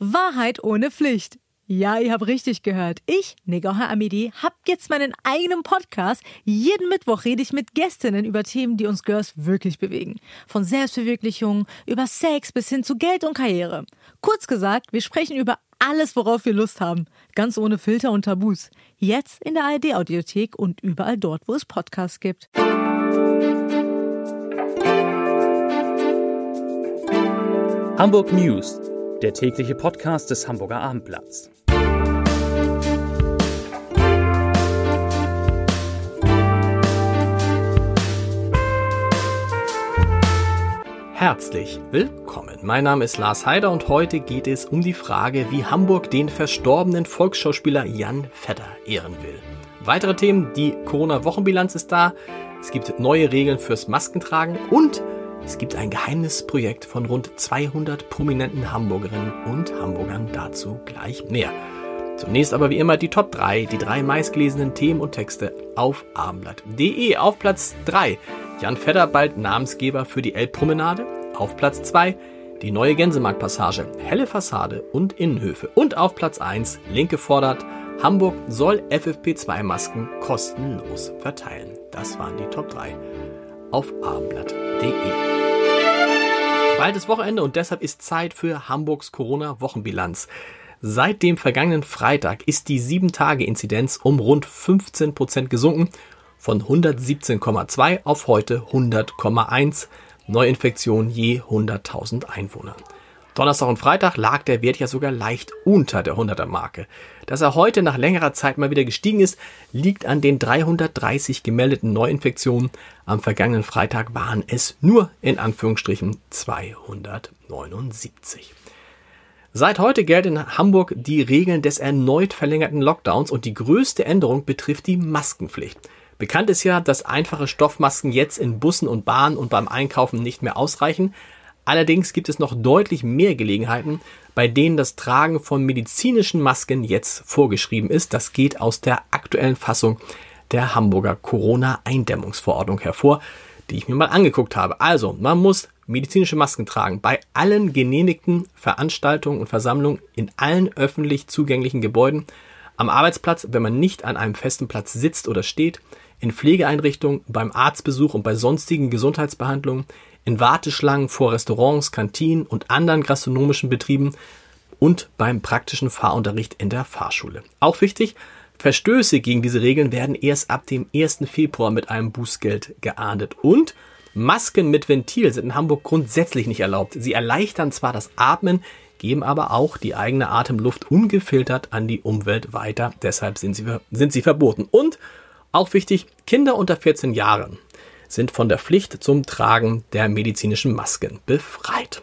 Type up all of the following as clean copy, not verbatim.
Wahrheit ohne Pflicht. Ja, ihr habt richtig gehört. Ich, Negoha Amidi, hab jetzt meinen eigenen Podcast. Jeden Mittwoch rede ich mit Gästinnen über Themen, die uns Girls wirklich bewegen. Von Selbstverwirklichung, über Sex bis hin zu Geld und Karriere. Kurz gesagt, wir sprechen über alles, worauf wir Lust haben. Ganz ohne Filter und Tabus. Jetzt in der ARD-Audiothek und überall dort, wo es Podcasts gibt. Hamburg News, der tägliche Podcast des Hamburger Abendblatts. Herzlich willkommen. Mein Name ist Lars Heider und heute geht es um die Frage, wie Hamburg den verstorbenen Volksschauspieler Jan Vetter ehren will. Weitere Themen, die Corona-Wochenbilanz ist da, es gibt neue Regeln fürs Maskentragen und es gibt ein Geheimnisprojekt von rund 200 prominenten Hamburgerinnen und Hamburgern, dazu gleich mehr. Zunächst aber wie immer die Top 3, die 3 meistgelesenen Themen und Texte auf abendblatt.de. Auf Platz 3, Jan Vetter bald Namensgeber für die Elbpromenade. Auf Platz 2, die neue Gänsemarktpassage, helle Fassade und Innenhöfe. Und auf Platz 1, Linke fordert, Hamburg soll FFP2-Masken kostenlos verteilen. Das waren die Top 3 auf abendblatt.de. Bald ist Wochenende und deshalb ist Zeit für Hamburgs Corona-Wochenbilanz. Seit dem vergangenen Freitag ist die 7-Tage-Inzidenz um rund 15% gesunken, von 117,2 auf heute 100,1 Neuinfektionen je 100.000 Einwohner. Donnerstag und Freitag lag der Wert ja sogar leicht unter der 100er-Marke. Dass er heute nach längerer Zeit mal wieder gestiegen ist, liegt an den 330 gemeldeten Neuinfektionen. Am vergangenen Freitag waren es nur in Anführungsstrichen 279. Seit heute gelten in Hamburg die Regeln des erneut verlängerten Lockdowns und die größte Änderung betrifft die Maskenpflicht. Bekannt ist ja, dass einfache Stoffmasken jetzt in Bussen und Bahnen und beim Einkaufen nicht mehr ausreichen. Allerdings gibt es noch deutlich mehr Gelegenheiten, bei denen das Tragen von medizinischen Masken jetzt vorgeschrieben ist. Das geht aus der aktuellen Fassung der Hamburger Corona-Eindämmungsverordnung hervor, die ich mir mal angeguckt habe. Also, man muss medizinische Masken tragen bei allen genehmigten Veranstaltungen und Versammlungen in allen öffentlich zugänglichen Gebäuden, am Arbeitsplatz, wenn man nicht an einem festen Platz sitzt oder steht, in Pflegeeinrichtungen, beim Arztbesuch und bei sonstigen Gesundheitsbehandlungen, in Warteschlangen vor Restaurants, Kantinen und anderen gastronomischen Betrieben und beim praktischen Fahrunterricht in der Fahrschule. Auch wichtig, Verstöße gegen diese Regeln werden erst ab dem 1. Februar mit einem Bußgeld geahndet. Und Masken mit Ventil sind in Hamburg grundsätzlich nicht erlaubt. Sie erleichtern zwar das Atmen, geben aber auch die eigene Atemluft ungefiltert an die Umwelt weiter. Deshalb sind sie verboten. Und auch wichtig, Kinder unter 14 Jahren sind von der Pflicht zum Tragen der medizinischen Masken befreit.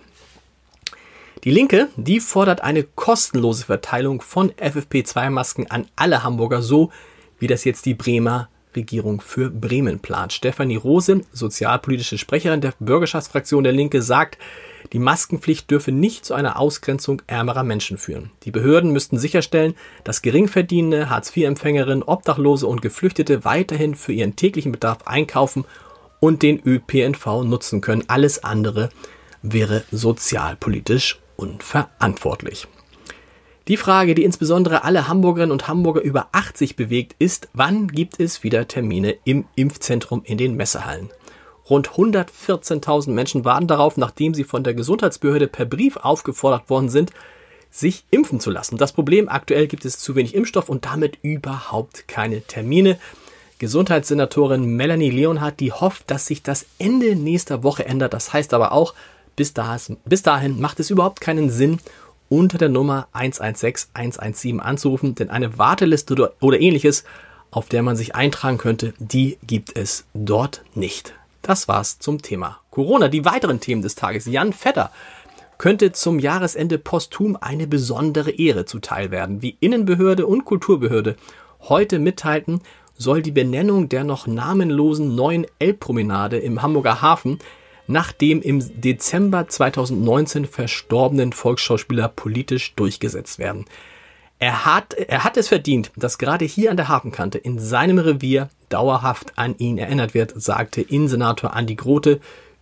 Die Linke, die fordert eine kostenlose Verteilung von FFP2-Masken an alle Hamburger, so wie das jetzt die Bremer Regierung für Bremen plant. Stefanie Rose, sozialpolitische Sprecherin der Bürgerschaftsfraktion der Linke, sagt, die Maskenpflicht dürfe nicht zu einer Ausgrenzung ärmerer Menschen führen. Die Behörden müssten sicherstellen, dass Geringverdienende, Hartz-IV-Empfängerinnen, Obdachlose und Geflüchtete weiterhin für ihren täglichen Bedarf einkaufen und den ÖPNV nutzen können. Alles andere wäre sozialpolitisch unverantwortlich. Die Frage, die insbesondere alle Hamburgerinnen und Hamburger über 80 bewegt, ist, wann gibt es wieder Termine im Impfzentrum in den Messehallen? Rund 114.000 Menschen warten darauf, nachdem sie von der Gesundheitsbehörde per Brief aufgefordert worden sind, sich impfen zu lassen. Das Problem, aktuell gibt es zu wenig Impfstoff und damit überhaupt keine Termine. Gesundheitssenatorin Melanie Leonhardt, die hofft, dass sich das Ende nächster Woche ändert. Das heißt aber auch, bis dahin macht es überhaupt keinen Sinn, unter der Nummer 116 117 anzurufen, denn eine Warteliste oder ähnliches, auf der man sich eintragen könnte, die gibt es dort nicht. Das war's zum Thema Corona. Die weiteren Themen des Tages. Jan Vetter könnte zum Jahresende posthum eine besondere Ehre zuteil werden. Wie Innenbehörde und Kulturbehörde heute mitteilten, soll die Benennung der noch namenlosen neuen Elbpromenade im Hamburger Hafen nach dem im Dezember 2019 verstorbenen Volksschauspieler politisch durchgesetzt werden. Er hat es verdient, dass gerade hier an der Hafenkante in seinem Revier dauerhaft an ihn erinnert wird, sagte Innensenator Andi Grote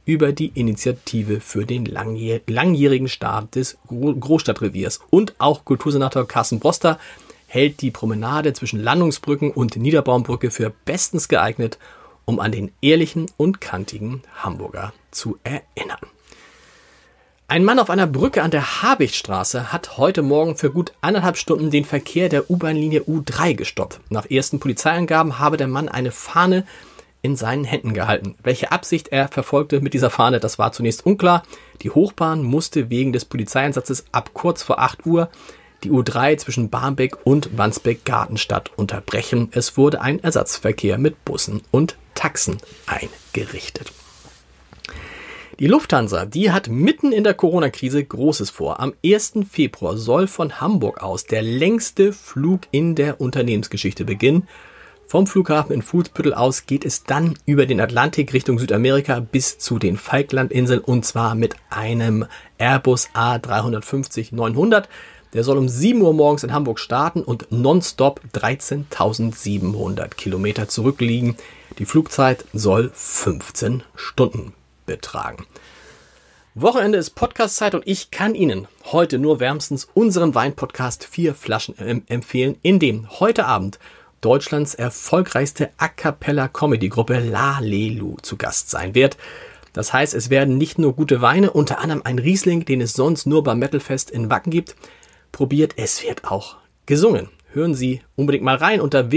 über die Initiative für den langjährigen Start des Großstadtreviers. Und auch Kultursenator Carsten Broster hält die Promenade zwischen Landungsbrücken und Niederbaumbrücke für bestens geeignet, um an den ehrlichen und kantigen Hamburger zu erinnern. Ein Mann auf einer Brücke an der Habichtstraße hat heute Morgen für gut 1,5 Stunden den Verkehr der U-Bahn-Linie U3 gestoppt. Nach ersten Polizeiangaben habe der Mann eine Fahne in seinen Händen gehalten. Welche Absicht er verfolgte mit dieser Fahne, das war zunächst unklar. Die Hochbahn musste wegen des Polizeieinsatzes ab kurz vor 8 Uhr die U3 zwischen Barmbek und Wandsbek-Gartenstadt unterbrechen. Es wurde ein Ersatzverkehr mit Bussen und Taxen eingerichtet. Die Lufthansa, die hat mitten in der Corona-Krise Großes vor. Am 1. Februar soll von Hamburg aus der längste Flug in der Unternehmensgeschichte beginnen. Vom Flughafen in Fuhlsbüttel aus geht es dann über den Atlantik Richtung Südamerika bis zu den Falklandinseln und zwar mit einem Airbus A350-900. Der soll um 7 Uhr morgens in Hamburg starten und nonstop 13.700 Kilometer zurückliegen. Die Flugzeit soll 15 Stunden betragen. Wochenende ist Podcast-Zeit und ich kann Ihnen heute nur wärmstens unseren Weinpodcast 4 Flaschen empfehlen, in dem heute Abend Deutschlands erfolgreichste A-Cappella-Comedy-Gruppe La Lelu zu Gast sein wird. Das heißt, es werden nicht nur gute Weine, unter anderem ein Riesling, den es sonst nur beim Metalfest in Wacken gibt, probiert, es wird auch gesungen. Hören Sie unbedingt mal rein unter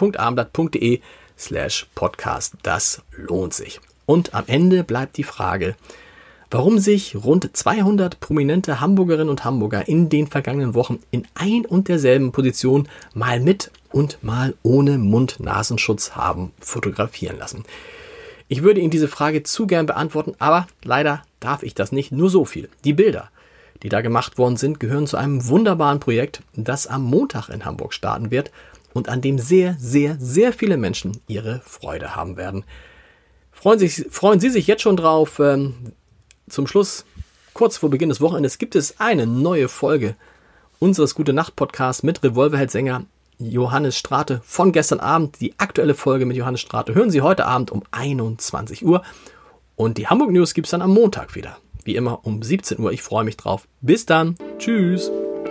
www.abendblatt.de/podcast. Das lohnt sich. Und am Ende bleibt die Frage, warum sich rund 200 prominente Hamburgerinnen und Hamburger in den vergangenen Wochen in ein und derselben Position mal mit und mal ohne Mund-Nasenschutz haben fotografieren lassen. Ich würde Ihnen diese Frage zu gern beantworten, aber leider darf ich das nicht. Nur so viel. Die Bilder, die da gemacht worden sind, gehören zu einem wunderbaren Projekt, das am Montag in Hamburg starten wird und an dem sehr, sehr, sehr viele Menschen ihre Freude haben werden. Freuen Sie sich jetzt schon drauf. Zum Schluss, kurz vor Beginn des Wochenendes, gibt es eine neue Folge unseres Gute-Nacht-Podcasts mit Revolverheld-Sänger Johannes Strate von gestern Abend. Die aktuelle Folge mit Johannes Strate hören Sie heute Abend um 21 Uhr. Und die Hamburg News gibt es dann am Montag wieder. Wie immer um 17 Uhr. Ich freue mich drauf. Bis dann. Tschüss.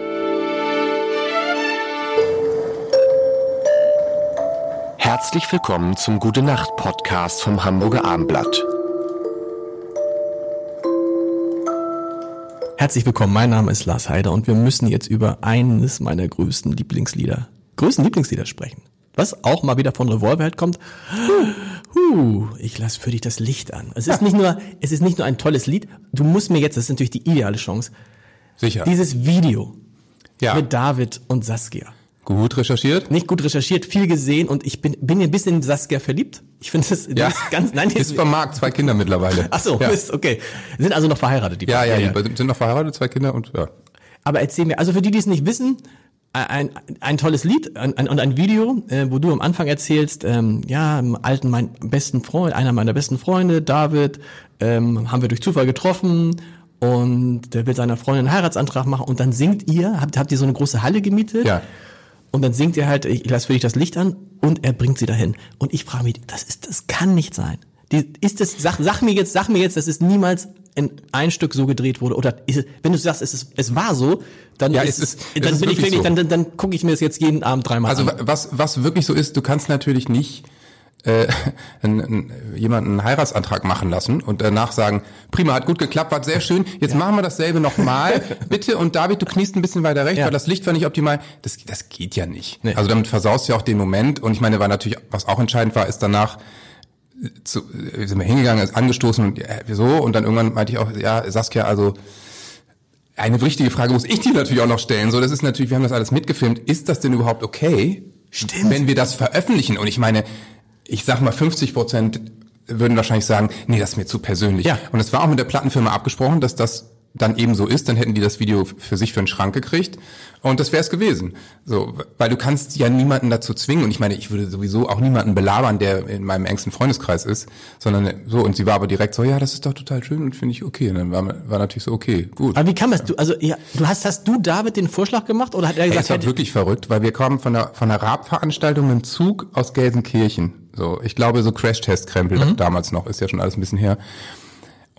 Herzlich willkommen zum Gute-Nacht-Podcast vom Hamburger Abendblatt. Herzlich willkommen, mein Name ist Lars Heider und wir müssen jetzt über eines meiner größten Lieblingslieder sprechen. Was auch mal wieder von Revolverheld kommt. Ich lasse für dich das Licht an. Es ist nicht nur ein tolles Lied, du musst mir jetzt, das ist natürlich die ideale Chance, sicher, dieses Video mit David und Saskia. Gut recherchiert? Nicht gut recherchiert, viel gesehen und ich bin ein bisschen in Saskia verliebt. Ich finde das ist ganz... Nein, ist vom Markt, 2 Kinder mittlerweile. Ach so, ist okay. Sind also noch verheiratet, die beiden? Ja, die sind noch verheiratet, 2 Kinder und ja. Aber erzähl mir, also für die es nicht wissen, ein tolles Lied und ein Video, wo du am Anfang erzählst, einer meiner besten Freunde, David, haben wir durch Zufall getroffen und der will seiner Freundin einen Heiratsantrag machen und dann singt ihr, habt ihr so eine große Halle gemietet? Ja. Und dann singt ihr halt, ich lasse für dich das Licht an und er bringt sie dahin. Und ich frage mich, das kann nicht sein. Sag mir jetzt, dass es niemals in ein Stück so gedreht wurde. Oder wenn du sagst, es war so, dann dann gucke ich mir das jetzt jeden Abend 3-mal an. Also was wirklich so ist, du kannst natürlich nicht jemanden einen Heiratsantrag machen lassen und danach sagen, prima, hat gut geklappt, war sehr schön, jetzt machen wir dasselbe nochmal, bitte, und David, du kniest ein bisschen weiter rechts, weil das Licht war nicht optimal. Das geht ja nicht. Nee. Also damit versaust du ja auch den Moment und ich meine, war natürlich, was auch entscheidend war, ist danach sind wir hingegangen, ist angestoßen und so und dann irgendwann meinte ich auch, Saskia, also eine wichtige Frage muss ich dir natürlich auch noch stellen, so, das ist natürlich, wir haben das alles mitgefilmt, ist das denn überhaupt okay? Stimmt. Wenn wir das veröffentlichen und ich meine, ich sag mal 50% würden wahrscheinlich sagen, nee, das ist mir zu persönlich. Ja. Und es war auch mit der Plattenfirma abgesprochen, dass das dann eben so ist, dann hätten die das Video für sich für den Schrank gekriegt und das wäre es gewesen. So, weil du kannst ja niemanden dazu zwingen und ich meine, ich würde sowieso auch niemanden belabern, der in meinem engsten Freundeskreis ist, sondern so, und sie war aber direkt so, ja, das ist doch total schön und finde ich okay. Und dann war natürlich so, okay, gut. Aber wie kam das? Hast du David den Vorschlag gemacht oder hat er gesagt? Das war wirklich verrückt, weil wir kamen von einer Rap-Veranstaltung mit dem Zug aus Gelsenkirchen. So, ich glaube, so Crash-Test-Krempel damals noch, ist ja schon alles ein bisschen her.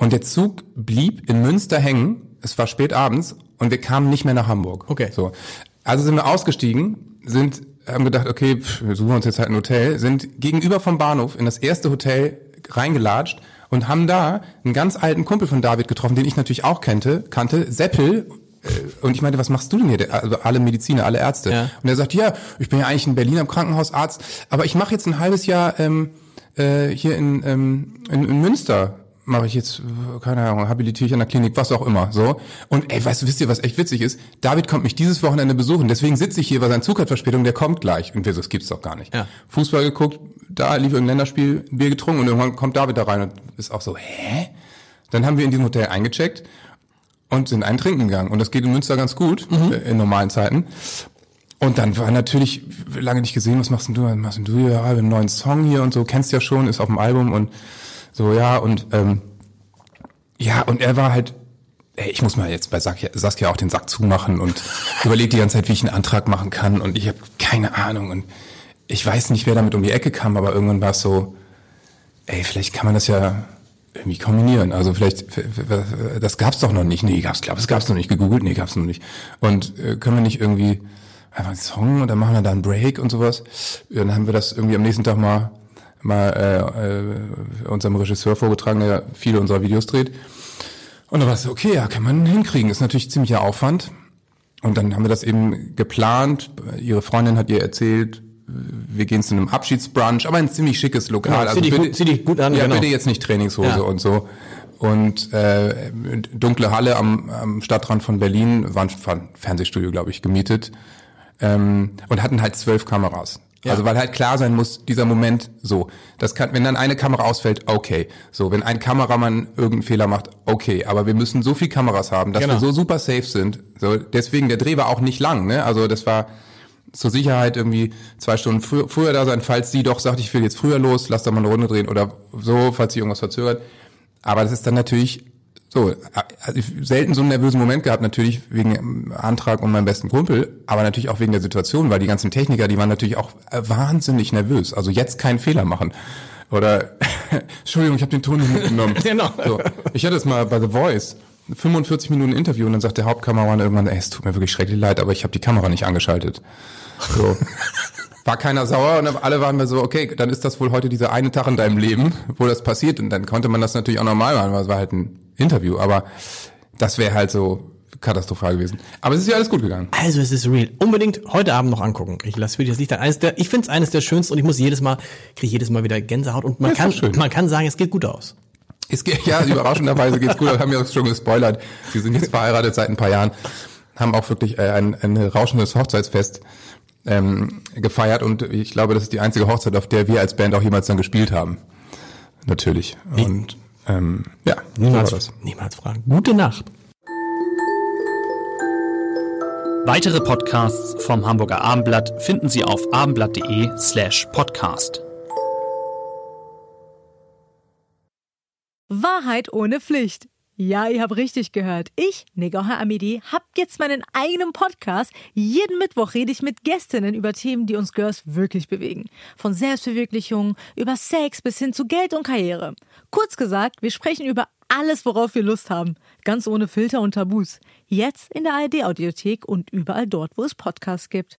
Und der Zug blieb in Münster hängen. Es war spät abends und wir kamen nicht mehr nach Hamburg. Okay. So. Also sind wir ausgestiegen, haben gedacht, okay, wir suchen uns jetzt halt ein Hotel, sind gegenüber vom Bahnhof in das erste Hotel reingelatscht und haben da einen ganz alten Kumpel von David getroffen, den ich natürlich auch kannte, Seppel. Und ich meinte, was machst du denn hier? Also alle Mediziner, alle Ärzte. Ja. Und er sagt, ja, ich bin ja eigentlich in Berlin am Krankenhausarzt, aber ich mache jetzt ein halbes Jahr hier in Münster. Mache ich jetzt, keine Ahnung, habilitiere ich an der Klinik, was auch immer, so. Und wisst ihr, was echt witzig ist? David kommt mich dieses Wochenende besuchen, deswegen sitze ich hier, weil sein Zug hat Verspätung, der kommt gleich. Und wir so, das gibt's doch gar nicht. Ja. Fußball geguckt, da lief irgendein Länderspiel, Bier getrunken und irgendwann kommt David da rein und ist auch so, hä? Dann haben wir in diesem Hotel eingecheckt und sind einen trinken gegangen. Und das geht in Münster ganz gut, in normalen Zeiten. Und dann war natürlich, lange nicht gesehen, was machst denn du? Ja, wir haben einen neuen Song hier und so, kennst ja schon, ist auf dem Album und so, ja, und und er war halt, ich muss mal jetzt bei Saskia auch den Sack zumachen und überlege die ganze Zeit, wie ich einen Antrag machen kann und ich habe keine Ahnung und ich weiß nicht, wer damit um die Ecke kam, aber irgendwann war es so, vielleicht kann man das ja irgendwie kombinieren, also vielleicht, das gab's doch noch nicht, es gab's noch nicht, gegoogelt, gab's noch nicht und können wir nicht irgendwie einfach einen Song und dann machen wir da einen Break und sowas, und dann haben wir das irgendwie am nächsten Tag mal unserem Regisseur vorgetragen, der viele unserer Videos dreht. Und dann war es so, okay, ja, kann man hinkriegen. Ist natürlich ziemlicher Aufwand. Und dann haben wir das eben geplant. Ihre Freundin hat ihr erzählt, wir gehen zu einem Abschiedsbrunch, aber ein ziemlich schickes Lokal. Ja, zieh dich gut an, ja, genau. Bitte jetzt nicht Trainingshose und so. Und dunkle Halle am Stadtrand von Berlin, war ein Fernsehstudio, glaube ich, gemietet. Und hatten halt 12 Kameras. Ja. Also weil halt klar sein muss, dieser Moment so, das kann, wenn dann eine Kamera ausfällt, okay. So, wenn ein Kameramann irgendeinen Fehler macht, okay. Aber wir müssen so viel Kameras haben, dass wir so super safe sind. So, deswegen, der Dreh war auch nicht lang, ne? Also das war zur Sicherheit irgendwie 2 Stunden früher da sein, falls sie doch sagt, ich will jetzt früher los, lass da mal eine Runde drehen oder so, falls sie irgendwas verzögert. Aber das ist dann natürlich so, also selten so einen nervösen Moment gehabt, natürlich wegen dem Antrag und meinem besten Kumpel, aber natürlich auch wegen der Situation, weil die ganzen Techniker, die waren natürlich auch wahnsinnig nervös. Also jetzt keinen Fehler machen. Oder, Entschuldigung, ich habe den Ton nicht mitgenommen. Genau. So, ich hatte es mal bei The Voice, 45 Minuten Interview und dann sagt der Hauptkameramann irgendwann, es tut mir wirklich schrecklich leid, aber ich habe die Kamera nicht angeschaltet. So. War keiner sauer und alle waren mir so, okay, dann ist das wohl heute dieser eine Tag in deinem Leben, wo das passiert und dann konnte man das natürlich auch normal machen, weil es war halt ein Interview, aber das wäre halt so katastrophal gewesen. Aber es ist ja alles gut gegangen. Also es ist real. Unbedingt heute Abend noch angucken. Ich lasse für dich das Licht an. Ich finde es eines der schönsten und ich muss kriege jedes Mal wieder Gänsehaut und man kann sagen, es geht gut aus. Ja, überraschenderweise geht's gut aus. Haben wir schon gespoilert. Sie sind jetzt verheiratet seit ein paar Jahren, haben auch wirklich ein rauschendes Hochzeitsfest gefeiert und ich glaube, das ist die einzige Hochzeit, auf der wir als Band auch jemals dann gespielt haben. Natürlich. Und niemals fragen. Gute Nacht. Weitere Podcasts vom Hamburger Abendblatt finden Sie auf abendblatt.de/podcast. Wahrheit ohne Pflicht. Ja, ihr habt richtig gehört. Ich, Negoha Amidi, hab jetzt meinen eigenen Podcast. Jeden Mittwoch rede ich mit Gästinnen über Themen, die uns Girls wirklich bewegen. Von Selbstverwirklichung, über Sex bis hin zu Geld und Karriere. Kurz gesagt, wir sprechen über alles, worauf wir Lust haben. Ganz ohne Filter und Tabus. Jetzt in der ARD-Audiothek und überall dort, wo es Podcasts gibt.